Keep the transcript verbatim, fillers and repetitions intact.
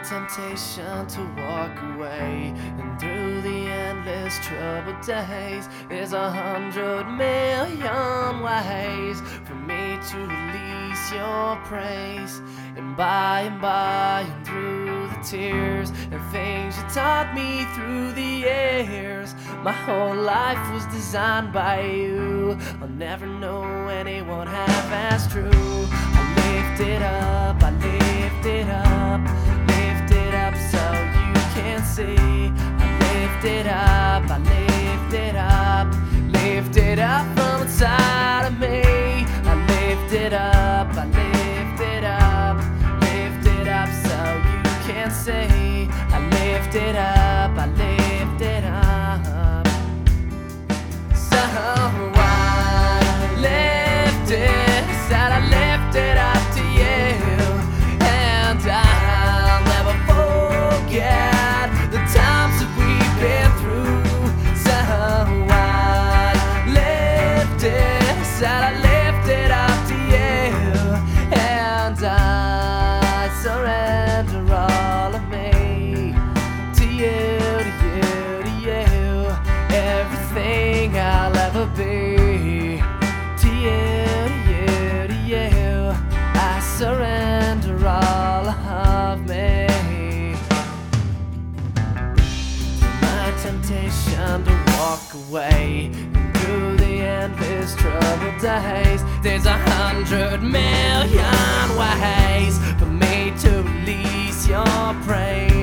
temptation to walk away, and through the endless troubled days, there's a hundred million ways for me to release your praise. And by and by, and through the tears and things you taught me through the years, my whole life was designed by you. I'll never know anyone half as true. I lift it up, I lift it up, lift it up so you can see. I lift it up, I lift it up, lift it up from inside of me. I lift it up, I lift it up, lift it up so you can see. I lift it up, I lift it up. So I lift it, said I lift it up to you, and I'll never forget the times that we've been through. So I lift it, said I lift it up to you, and I surrender all of me to you, to you, to you. Everything I'll ever be, to you, to you, to you. I surrender all of me. My temptation to walk away, and through the endless troubled days, there's a hundred million ways for me to release your praise.